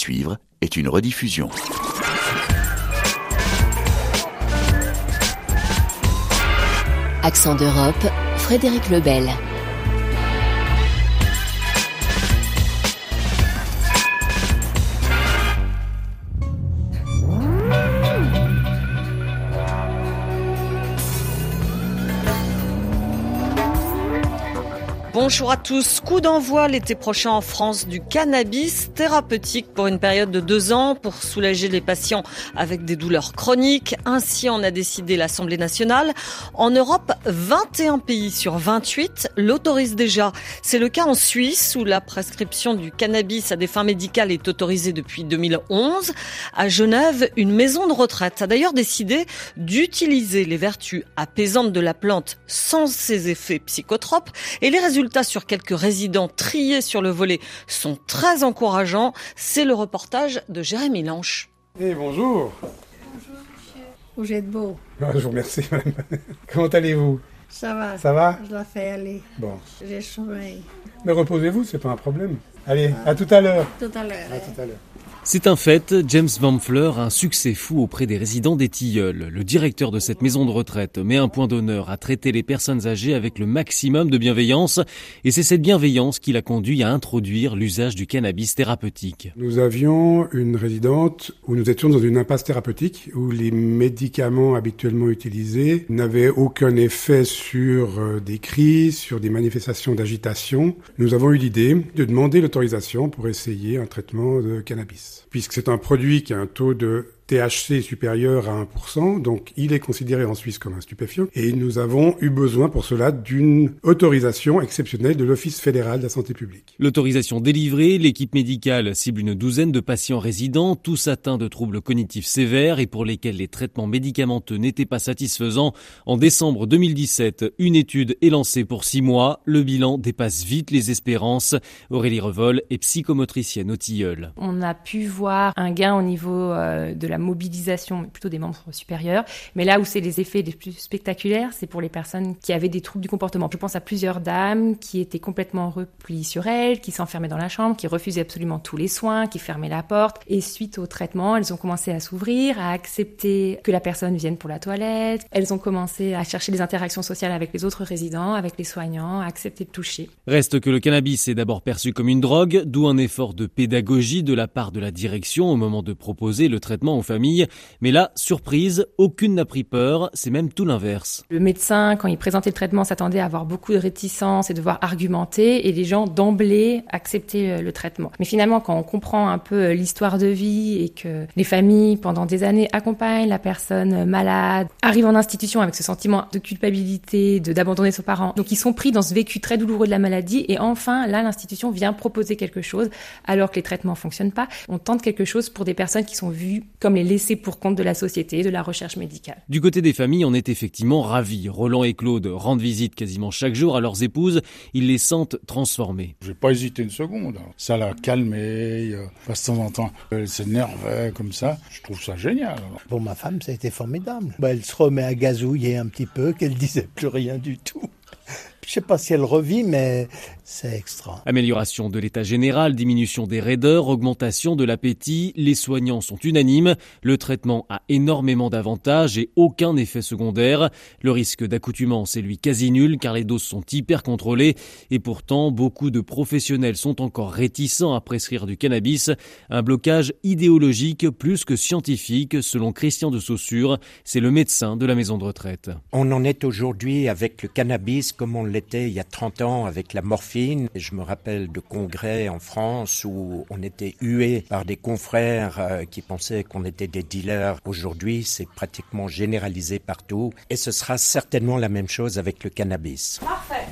suivre est une rediffusion. Accent d'Europe, Frédéric Lebel. Bonjour à tous. Coup d'envoi l'été prochain en France du cannabis thérapeutique pour une période de 2 ans pour soulager les patients avec des douleurs chroniques. Ainsi en a décidé l'Assemblée nationale. En Europe, 21 pays sur 28 l'autorisent déjà. C'est le cas en Suisse où la prescription du cannabis à des fins médicales est autorisée depuis 2011. À Genève, une maison de retraite a d'ailleurs décidé d'utiliser les vertus apaisantes de la plante sans ses effets psychotropes et les résultats sur quelques résidents triés sur le volet sont très encourageants. C'est le reportage de Jérémy Lanche. Bonjour. Bonjour monsieur. Vous êtes beau. Je vous remercie madame. Comment allez-vous? Ça va. Ça va? Je la fais aller. Bon. J'ai sommeil. Mais reposez-vous, c'est pas un problème. Allez, à tout à l'heure. Tout à l'heure. À tout à l'heure. C'est un fait, James Van Fleur a un succès fou auprès des résidents des Tilleuls. Le directeur de cette maison de retraite met un point d'honneur à traiter les personnes âgées avec le maximum de bienveillance. Et c'est cette bienveillance qui l'a conduit à introduire l'usage du cannabis thérapeutique. Nous avions une résidente où nous étions dans une impasse thérapeutique où les médicaments habituellement utilisés n'avaient aucun effet sur des crises, sur des manifestations d'agitation. Nous avons eu l'idée de demander l'autorisation pour essayer un traitement de cannabis. Puisque c'est un produit qui a un taux de THC supérieur à 1%, donc il est considéré en Suisse comme un stupéfiant. Et nous avons eu besoin pour cela d'une autorisation exceptionnelle de l'Office fédéral de la santé publique. L'autorisation délivrée, l'équipe médicale cible une douzaine de patients résidents, tous atteints de troubles cognitifs sévères et pour lesquels les traitements médicamenteux n'étaient pas satisfaisants. En décembre 2017, une étude est lancée pour 6 mois. Le bilan dépasse vite les espérances. Aurélie Revol est psychomotricienne au Tilleul. On a pu voir un gain au niveau de la mobilisation, plutôt des membres supérieurs. Mais là où c'est les effets les plus spectaculaires, c'est pour les personnes qui avaient des troubles du comportement. Je pense à plusieurs dames qui étaient complètement repliées sur elles, qui s'enfermaient dans la chambre, qui refusaient absolument tous les soins, qui fermaient la porte. Et suite au traitement, elles ont commencé à s'ouvrir, à accepter que la personne vienne pour la toilette. Elles ont commencé à chercher des interactions sociales avec les autres résidents, avec les soignants, à accepter de toucher. Reste que le cannabis est d'abord perçu comme une drogue, d'où un effort de pédagogie de la part de la direction au moment de proposer le traitement aux familles. Mais là, surprise, aucune n'a pris peur, c'est même tout l'inverse. Le médecin, quand il présentait le traitement, s'attendait à avoir beaucoup de réticence et devoir argumenter, et les gens d'emblée acceptaient le traitement. Mais finalement, quand on comprend un peu l'histoire de vie et que les familles, pendant des années, accompagnent la personne malade, arrivent en institution avec ce sentiment de culpabilité, d'abandonner son parent, donc ils sont pris dans ce vécu très douloureux de la maladie, et enfin, là, l'institution vient proposer quelque chose, alors que les traitements fonctionnent pas. On tente quelque chose pour des personnes qui sont vues comme les laissés pour compte de la société, de la recherche médicale. Du côté des familles, on est effectivement ravis. Roland et Claude rendent visite quasiment chaque jour à leurs épouses. Ils les sentent transformées. J'ai pas hésité une seconde. Ça l'a calmée. De temps en temps, elle s'énervait comme ça. Je trouve ça génial. Pour ma femme, ça a été formidable. Elle se remet à gazouiller un petit peu, qu'elle disait plus rien du tout. Je sais pas si elle revit, mais c'est extra. Amélioration de l'état général, diminution des raideurs, augmentation de l'appétit. Les soignants sont unanimes. Le traitement a énormément d'avantages et aucun effet secondaire. Le risque d'accoutumance est lui quasi nul car les doses sont hyper contrôlées. Et pourtant, beaucoup de professionnels sont encore réticents à prescrire du cannabis. Un blocage idéologique plus que scientifique, selon Christian de Saussure. C'est le médecin de la maison de retraite. On en est aujourd'hui avec le cannabis comme on l'était il y a 30 ans avec la morphine. Je me rappelle de congrès en France où on était hué par des confrères qui pensaient qu'on était des dealers. Aujourd'hui, c'est pratiquement généralisé partout et ce sera certainement la même chose avec le cannabis. Parfait.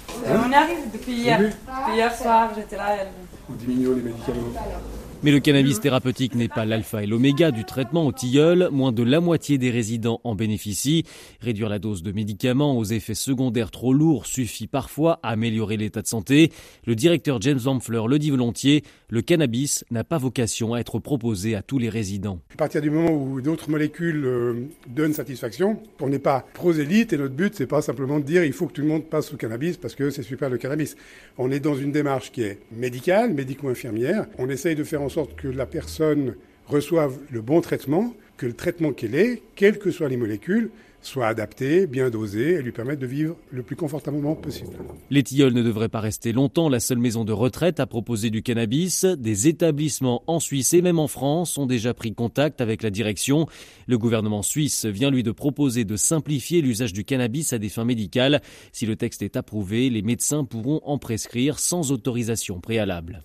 On arrive depuis hier. Depuis hier soir, j'étais là. Vous diminuez les médicaments. Mais le cannabis thérapeutique n'est pas l'alpha et l'oméga du traitement au Tilleul. Moins de la moitié des résidents en bénéficient. Réduire la dose de médicaments aux effets secondaires trop lourds suffit parfois à améliorer l'état de santé. Le directeur James Van Fleur le dit volontiers, le cannabis n'a pas vocation à être proposé à tous les résidents. À partir du moment où d'autres molécules donnent satisfaction, on n'est pas prosélyte et notre but c'est pas simplement de dire il faut que tout le monde passe au cannabis parce que c'est super le cannabis. On est dans une démarche qui est médicale, médico-infirmière. On essaye de faire en en sorte que la personne reçoive le bon traitement, que le traitement qu'elle ait, quelles que soient les molécules, soit adapté, bien dosé et lui permettre de vivre le plus confortablement possible. Les Tilleuls ne devraient pas rester longtemps la seule maison de retraite à proposer du cannabis. Des établissements en Suisse et même en France ont déjà pris contact avec la direction. Le gouvernement suisse vient lui de proposer de simplifier l'usage du cannabis à des fins médicales. Si le texte est approuvé, les médecins pourront en prescrire sans autorisation préalable.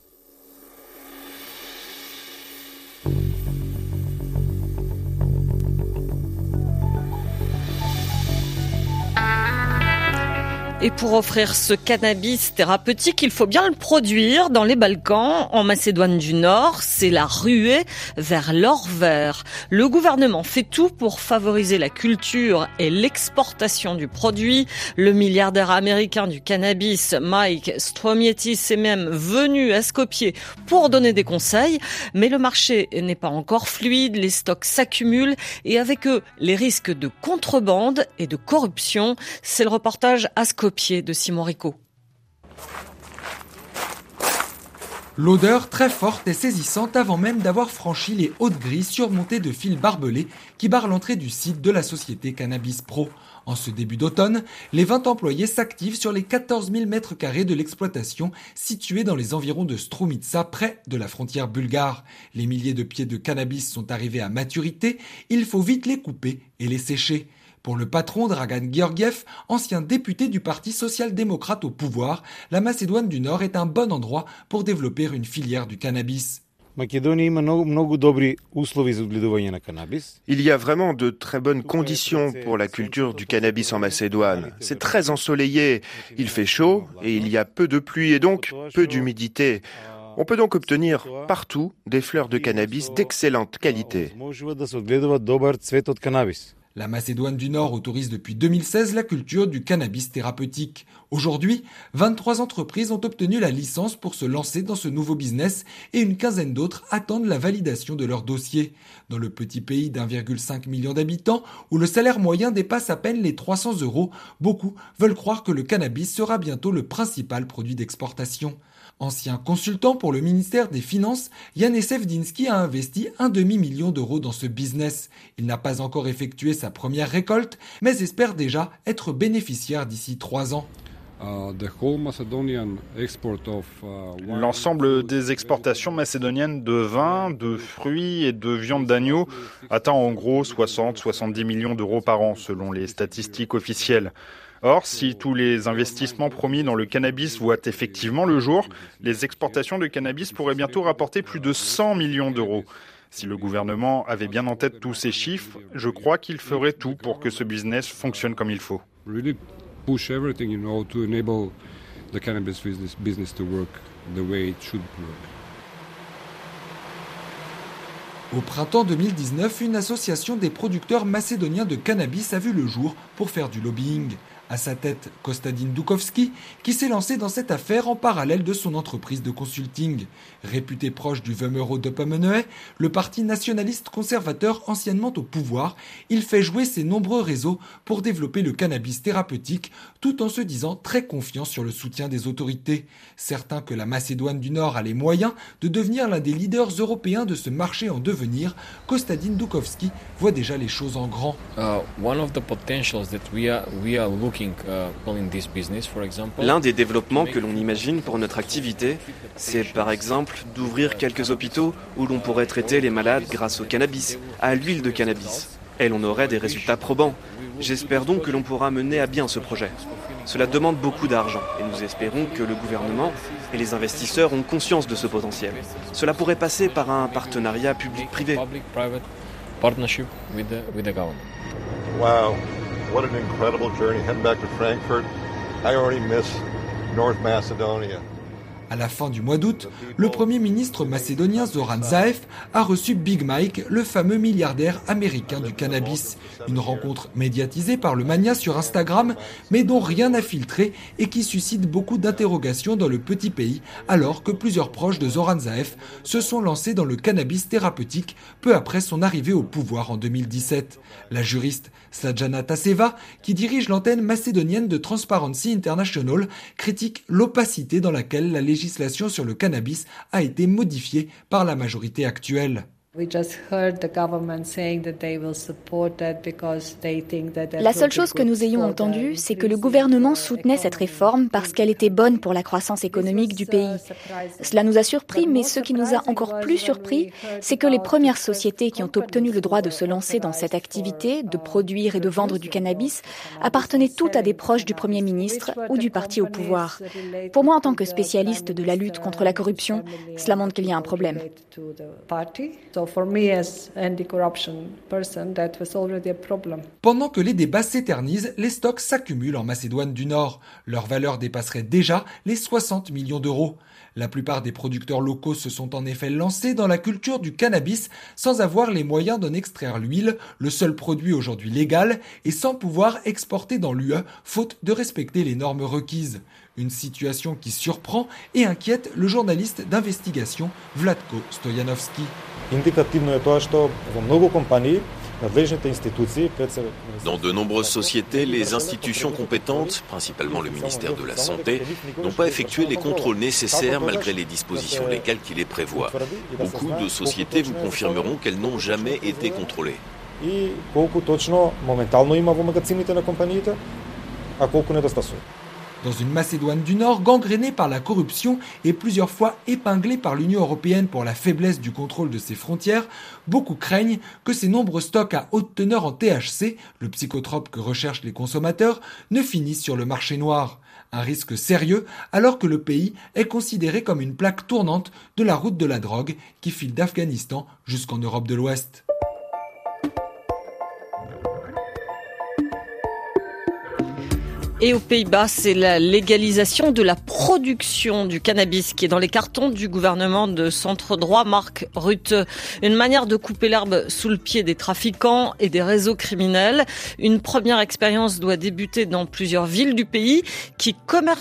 Et pour offrir ce cannabis thérapeutique, il faut bien le produire dans les Balkans. En Macédoine du Nord, c'est la ruée vers l'or vert. Le gouvernement fait tout pour favoriser la culture et l'exportation du produit. Le milliardaire américain du cannabis, Mike Stromietis, est même venu à Skopje pour donner des conseils. Mais le marché n'est pas encore fluide, les stocks s'accumulent et avec eux, les risques de contrebande et de corruption. C'est le reportage à Skopje de Simon Rico. L'odeur très forte et saisissante avant même d'avoir franchi les hautes grilles surmontées de fils barbelés qui barrent l'entrée du site de la société Cannabis Pro. En ce début d'automne, les 20 employés s'activent sur les 14 000 mètres carrés de l'exploitation située dans les environs de Strumica, près de la frontière bulgare. Les milliers de pieds de cannabis sont arrivés à maturité, il faut vite les couper et les sécher. Pour le patron Dragan Georgiev, ancien député du Parti social-démocrate au pouvoir, la Macédoine du Nord est un bon endroit pour développer une filière du cannabis. Il y a vraiment de très bonnes conditions pour la culture du cannabis en Macédoine. C'est très ensoleillé, il fait chaud et il y a peu de pluie et donc peu d'humidité. On peut donc obtenir partout des fleurs de cannabis d'excellente qualité. La Macédoine du Nord autorise depuis 2016 la culture du cannabis thérapeutique. Aujourd'hui, 23 entreprises ont obtenu la licence pour se lancer dans ce nouveau business et une quinzaine d'autres attendent la validation de leur dossier. Dans le petit pays d'1,5 million d'habitants, où le salaire moyen dépasse à peine les 300 €, beaucoup veulent croire que le cannabis sera bientôt le principal produit d'exportation. Ancien consultant pour le ministère des Finances, Jan Sevdinski a investi 1,5 million d'euros dans ce business. Il n'a pas encore effectué sa première récolte, mais espère déjà être bénéficiaire d'ici 3 ans. L'ensemble des exportations macédoniennes de vin, de fruits et de viande d'agneau atteint en gros 60-70 millions d'euros par an, selon les statistiques officielles. Or, si tous les investissements promis dans le cannabis voient effectivement le jour, les exportations de cannabis pourraient bientôt rapporter plus de 100 millions d'euros. Si le gouvernement avait bien en tête tous ces chiffres, je crois qu'il ferait tout pour que ce business fonctionne comme il faut. Push everything, to enable the cannabis business to work the way it should work. Au printemps 2019, une association des producteurs macédoniens de cannabis a vu le jour pour faire du lobbying. À sa tête, Kostadin Dukovski, qui s'est lancé dans cette affaire en parallèle de son entreprise de consulting. Réputé proche du Vömero Döpömenöe, le parti nationaliste conservateur anciennement au pouvoir, il fait jouer ses nombreux réseaux pour développer le cannabis thérapeutique, tout en se disant très confiant sur le soutien des autorités. Certain que la Macédoine du Nord a les moyens de devenir l'un des leaders européens de ce marché en devenir, Kostadin Dukovski voit déjà les choses en grand. L'un des développements que l'on imagine pour notre activité, c'est par exemple d'ouvrir quelques hôpitaux où l'on pourrait traiter les malades grâce au cannabis, à l'huile de cannabis. Et l'on aurait des résultats probants. J'espère donc que l'on pourra mener à bien ce projet. Cela demande beaucoup d'argent et nous espérons que le gouvernement et les investisseurs ont conscience de ce potentiel. Cela pourrait passer par un partenariat public-privé. Wow. What an incredible journey heading back to Frankfurt. I already miss North Macedonia. À la fin du mois d'août, le Premier ministre macédonien Zoran Zaev a reçu Big Mike, le fameux milliardaire américain du cannabis. Une rencontre médiatisée par le mania sur Instagram, mais dont rien n'a filtré et qui suscite beaucoup d'interrogations dans le petit pays, alors que plusieurs proches de Zoran Zaev se sont lancés dans le cannabis thérapeutique peu après son arrivée au pouvoir en 2017. La juriste Snejana Taseva, qui dirige l'antenne macédonienne de Transparency International, critique l'opacité dans laquelle la législation législation sur le cannabis a été modifiée par la majorité actuelle. La seule chose que nous ayons entendue, c'est que le gouvernement soutenait cette réforme parce qu'elle était bonne pour la croissance économique du pays. Cela nous a surpris, mais ce qui nous a encore plus surpris, c'est que les premières sociétés qui ont obtenu le droit de se lancer dans cette activité, de produire et de vendre du cannabis, appartenaient toutes à des proches du Premier ministre ou du parti au pouvoir. Pour moi, en tant que spécialiste de la lutte contre la corruption, cela montre qu'il y a un problème. Pendant que les débats s'éternisent, les stocks s'accumulent en Macédoine du Nord. Leur valeur dépasserait déjà les 60 millions d'euros. La plupart des producteurs locaux se sont en effet lancés dans la culture du cannabis sans avoir les moyens d'en extraire l'huile, le seul produit aujourd'hui légal, et sans pouvoir exporter dans l'UE, faute de respecter les normes requises. Une situation qui surprend et inquiète le journaliste d'investigation Vlatko Stojanovski. Dans de nombreuses sociétés, les institutions compétentes, principalement le ministère de la Santé, n'ont pas effectué les contrôles nécessaires malgré les dispositions légales qui les prévoient. Beaucoup de sociétés vous confirmeront qu'elles n'ont jamais été contrôlées. Dans une Macédoine du Nord gangrénée par la corruption et plusieurs fois épinglée par l'Union européenne pour la faiblesse du contrôle de ses frontières, beaucoup craignent que ces nombreux stocks à haute teneur en THC, le psychotrope que recherchent les consommateurs, ne finissent sur le marché noir. Un risque sérieux alors que le pays est considéré comme une plaque tournante de la route de la drogue qui file d'Afghanistan jusqu'en Europe de l'Ouest. Et aux Pays-Bas, c'est la légalisation de la production du cannabis qui est dans les cartons du gouvernement de centre-droit Mark Rutte. Une manière de couper l'herbe sous le pied des trafiquants et des réseaux criminels. Une première expérience doit débuter dans plusieurs villes du pays qui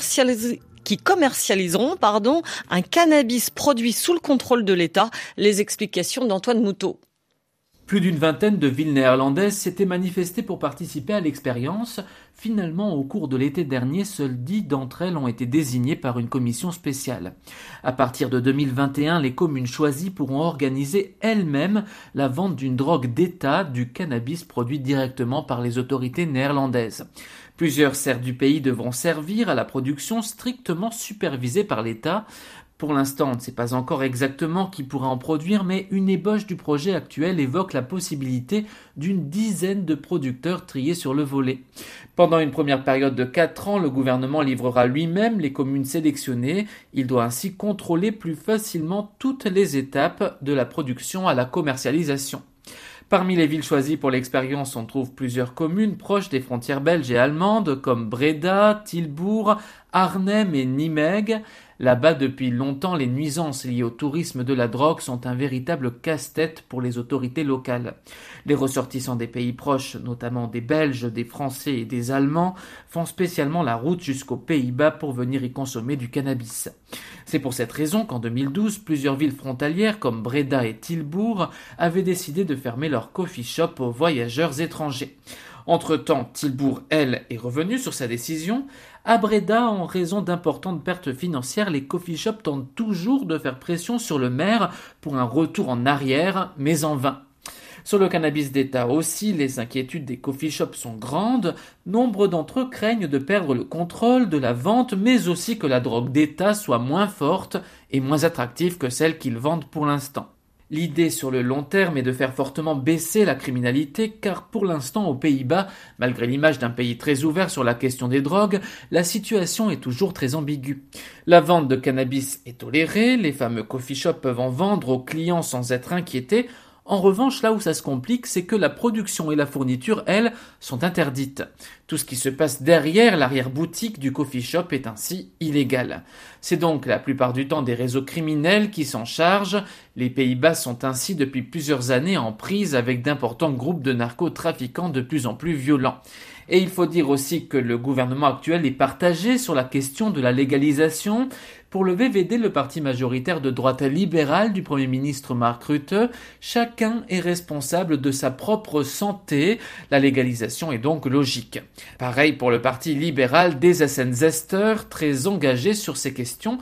commercialiseront un cannabis produit sous le contrôle de l'État. Les explications d'Antoine Moutot. Plus d'une vingtaine de villes néerlandaises s'étaient manifestées pour participer à l'expérience. Finalement, au cours de l'été dernier, seules 10 d'entre elles ont été désignées par une commission spéciale. À partir de 2021, les communes choisies pourront organiser elles-mêmes la vente d'une drogue d'État, du cannabis produit directement par les autorités néerlandaises. Plusieurs serres du pays devront servir à la production strictement supervisée par l'État. Pour l'instant, on ne sait pas encore exactement qui pourra en produire, mais une ébauche du projet actuel évoque la possibilité d'une dizaine de producteurs triés sur le volet. Pendant une première période de 4 ans, le gouvernement livrera lui-même les communes sélectionnées. Il doit ainsi contrôler plus facilement toutes les étapes de la production à la commercialisation. Parmi les villes choisies pour l'expérience, on trouve plusieurs communes proches des frontières belges et allemandes, comme Breda, Tilbourg, Arnhem et Nimègue. Là-bas, depuis longtemps, les nuisances liées au tourisme de la drogue sont un véritable casse-tête pour les autorités locales. Les ressortissants des pays proches, notamment des Belges, des Français et des Allemands, font spécialement la route jusqu'aux Pays-Bas pour venir y consommer du cannabis. C'est pour cette raison qu'en 2012, plusieurs villes frontalières comme Breda et Tilbourg avaient décidé de fermer leurs coffee shops aux voyageurs étrangers. Entre-temps, Tilbourg, elle, est revenue sur sa décision. À Breda, en raison d'importantes pertes financières, les coffee shops tentent toujours de faire pression sur le maire pour un retour en arrière, mais en vain. Sur le cannabis d'État aussi, les inquiétudes des coffee shops sont grandes. Nombre d'entre eux craignent de perdre le contrôle de la vente, mais aussi que la drogue d'État soit moins forte et moins attractive que celle qu'ils vendent pour l'instant. L'idée sur le long terme est de faire fortement baisser la criminalité car pour l'instant aux Pays-Bas, malgré l'image d'un pays très ouvert sur la question des drogues, la situation est toujours très ambiguë. La vente de cannabis est tolérée, les fameux coffee shops peuvent en vendre aux clients sans être inquiétés. En revanche, là où ça se complique, c'est que la production et la fourniture, elles, sont interdites. Tout ce qui se passe derrière l'arrière-boutique du coffee shop est ainsi illégal. C'est donc la plupart du temps des réseaux criminels qui s'en chargent. Les Pays-Bas sont ainsi depuis plusieurs années en prise avec d'importants groupes de narcotrafiquants de plus en plus violents. Et il faut dire aussi que le gouvernement actuel est partagé sur la question de la légalisation. Pour le VVD, le parti majoritaire de droite libérale du Premier ministre Mark Rutte, chacun est responsable de sa propre santé. La légalisation est donc logique. Pareil pour le parti libéral des SN-Zester, très engagé sur ces questions.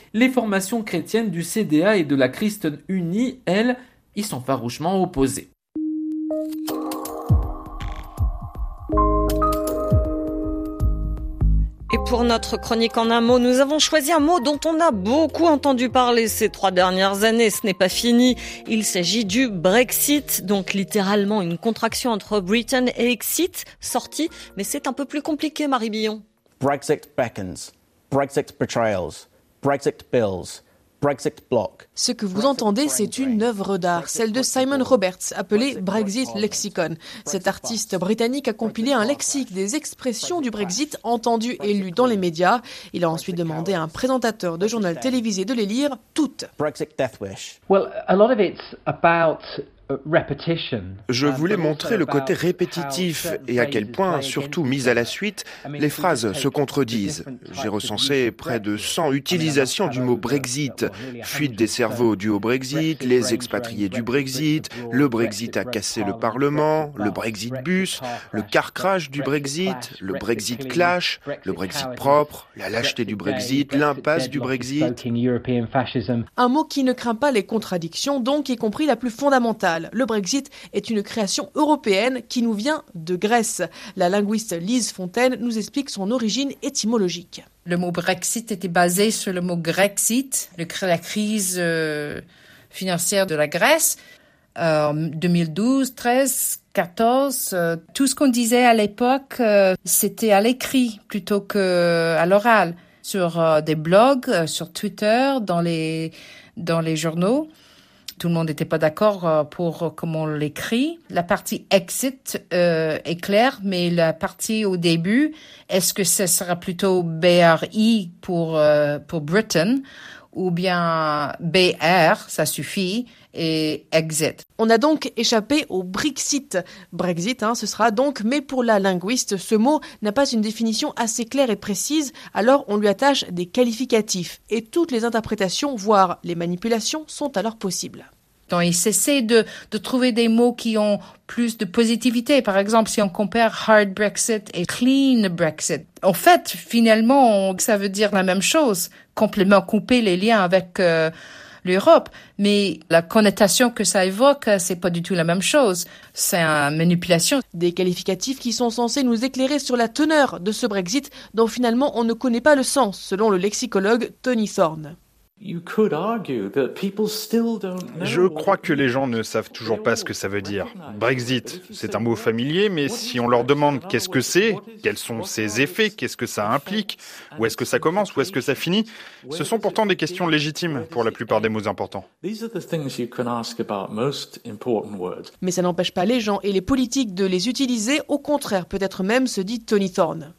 Les formations chrétiennes du CDA et de la Christen Unie, elles, y sont farouchement opposées. Et pour notre chronique en un mot, nous avons choisi un mot dont on a beaucoup entendu parler ces 3 dernières années. Ce n'est pas fini. Il s'agit du Brexit, donc littéralement une contraction entre Britain et Exit, sortie. Mais c'est un peu plus compliqué, Marie Billon. Brexit beckons. Brexit betrayals. Brexit bills. Brexit block. Ce que vous entendez, c'est une œuvre d'art, celle de Simon Roberts, appelée Brexit Lexicon. Cet artiste britannique a compilé un lexique des expressions du Brexit entendues et lues dans les médias. Il a ensuite demandé à un présentateur de journal télévisé de les lire toutes. Brexit death wish. Well, a lot of it's about repetition. Je voulais montrer le côté répétitif et à quel point, surtout mis à la suite, les phrases se contredisent. J'ai recensé près de 100 utilisations du mot Brexit. Fuite des cerveaux due au Brexit, les expatriés du Brexit, le Brexit a cassé le Parlement, le Brexit bus, le car crash du Brexit, le Brexit clash, le Brexit propre, la lâcheté du Brexit, l'impasse du Brexit. Un mot qui ne craint pas les contradictions, donc y compris la plus fondamentale. Le Brexit est une création européenne qui nous vient de Grèce. La linguiste Lise Fontaine nous explique son origine étymologique. Le mot Brexit était basé sur le mot Grexit, la crise financière de la Grèce. 2012, 13, 14, tout ce qu'on disait à l'époque, c'était à l'écrit plutôt qu'à l'oral, sur des blogs, sur Twitter, dans les journaux. Tout le monde n'était pas d'accord pour comment on l'écrit. La partie exit est claire, mais la partie au début, est-ce que ce sera plutôt BRI pour Britain ou bien BR, ça suffit, et exit. On a donc échappé au Brexit. Brexit, ce sera donc, mais pour la linguiste, ce mot n'a pas une définition assez claire et précise, alors on lui attache des qualificatifs. Et toutes les interprétations, voire les manipulations, sont alors possibles. Donc, il s'essaie de trouver des mots qui ont plus de positivité. Par exemple, si on compare hard Brexit et clean Brexit. En fait, finalement, ça veut dire la même chose. Complètement couper les liens avec l'Europe. Mais la connotation que ça évoque, c'est pas du tout la même chose. C'est une manipulation. Des qualificatifs qui sont censés nous éclairer sur la teneur de ce Brexit, dont finalement on ne connaît pas le sens, selon le lexicologue Tony Thorne. Je crois que les gens ne savent toujours pas ce que ça veut dire. Brexit, c'est un mot familier, mais si on leur demande qu'est-ce que c'est, quels sont ses effets, qu'est-ce que ça implique, où est-ce que ça commence, où est-ce que ça finit, ce sont pourtant des questions légitimes pour la plupart des mots importants. Mais ça n'empêche pas les gens et les politiques de les utiliser, au contraire, peut-être même, se dit Tony Thorne.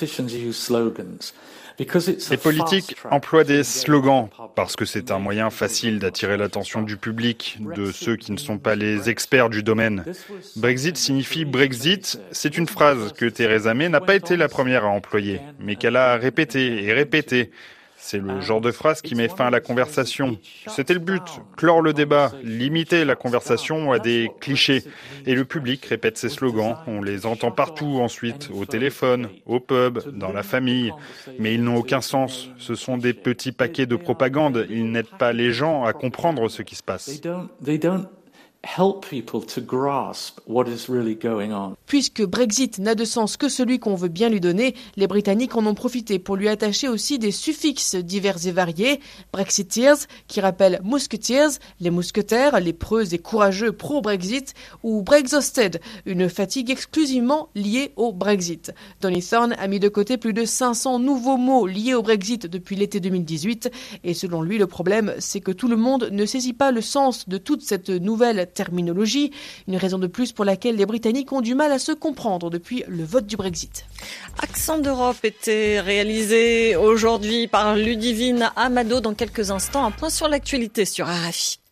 Les politiques emploient des slogans parce que c'est un moyen facile d'attirer l'attention du public, de ceux qui ne sont pas les experts du domaine. Brexit signifie Brexit. C'est une phrase que Theresa May n'a pas été la première à employer, mais qu'elle a répétée et répétée. C'est le genre de phrase qui met fin à la conversation. C'était le but, clore le débat, limiter la conversation à des clichés. Et le public répète ces slogans, on les entend partout ensuite, au téléphone, au pub, dans la famille. Mais ils n'ont aucun sens, ce sont des petits paquets de propagande, ils n'aident pas les gens à comprendre ce qui se passe. Puisque Brexit n'a de sens que celui qu'on veut bien lui donner, les Britanniques en ont profité pour lui attacher aussi des suffixes divers et variés. Brexiteers, qui rappellent Musketeers, les mousquetaires, les preux et courageux pro-Brexit, ou Brexhausted, une fatigue exclusivement liée au Brexit. Tony Thorne a mis de côté plus de 500 nouveaux mots liés au Brexit depuis l'été 2018, et selon lui, le problème, c'est que tout le monde ne saisit pas le sens de toute cette nouvelle terminologie, une raison de plus pour laquelle les Britanniques ont du mal à se comprendre depuis le vote du Brexit. Accent d'Europe était réalisé aujourd'hui par Ludivine Amado. Dans quelques instants, un point sur l'actualité sur RFI.